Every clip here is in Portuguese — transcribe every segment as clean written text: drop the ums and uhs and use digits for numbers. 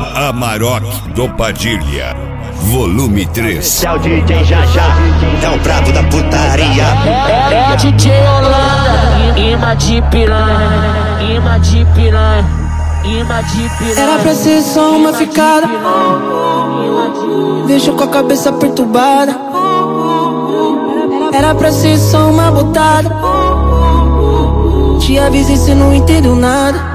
Amarok do Padilha, volume 3. É o DJ Já, é o brabo da putaria. É DJ Holanda, imã de piranha, imã de piranha, imã de piranha. Era pra ser só uma ficada, deixa com a cabeça perturbada. Era pra ser só uma botada, te avisei, cê não entendeu nada.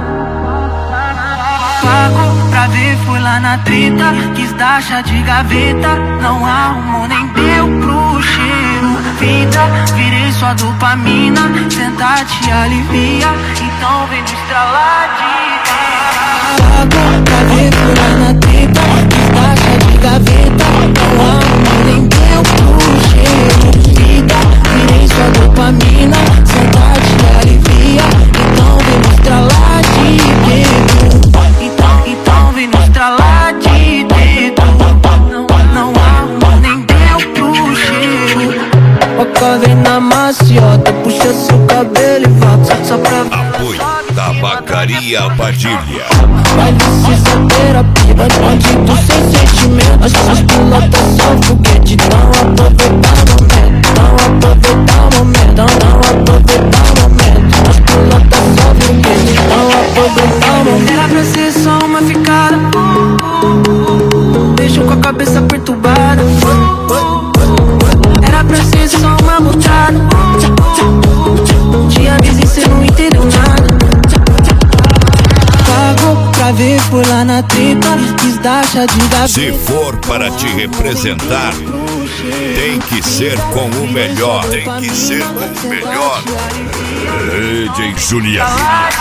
Pago pra ver, fui lá na treta, quis dar chá de gaveta, não arrumou nem deu pro cheiro. Vida, virei sua dopamina, sentar te alivia, então vem no estralar de Pago pra ver, fui lá na treta, quis dar chá de gaveta, não arrumou nem deu pro cheiro. Vida, virei sua dopamina, sentar te alivia, então vem no estralar de dedo. Então vem no estralar de dedo. Não arrumou nem deu pro cheiro. Oca vem na maciota, puxa seu cabelo e volta só pra ver. Apoio Tabacaria Padilha. Vai licença terapia, vai bandido sem sentimento. As pilotas são foguete, não aproveitar o momento, não aproveitar o momento, não aproveitar o momento. As pilotas são foguete, não aproveitar o momento. Era pra ser só uma ficada, Deixa com a cabeça perturbada. Era pra ser só uma botada, te avisei, cê não entendeu nada. Pagou pra ver, foi lá na treta, quis dar chá de gaveta. Se for para te representar, tem que ser com o melhor. Tem que ser com o melhor. DJ Juliano.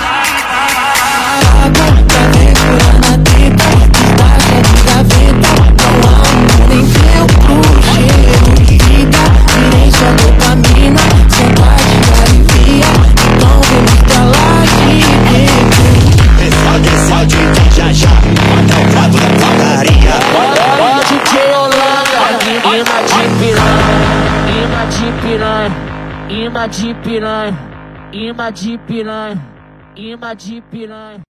Pago pra ver, foi lá na treta, quis dar chá de gaveta, não arrumou nem deu pro cheiro. Vida, virei sua dopamina, sentar te alivia, então vem me estralar de dedo. Esse é o DJ Já, é o brabo da putaria. É DJ Holanda, imã de piranha, imã de piranha, imã de piranha, imã de piranha, imã de piranha.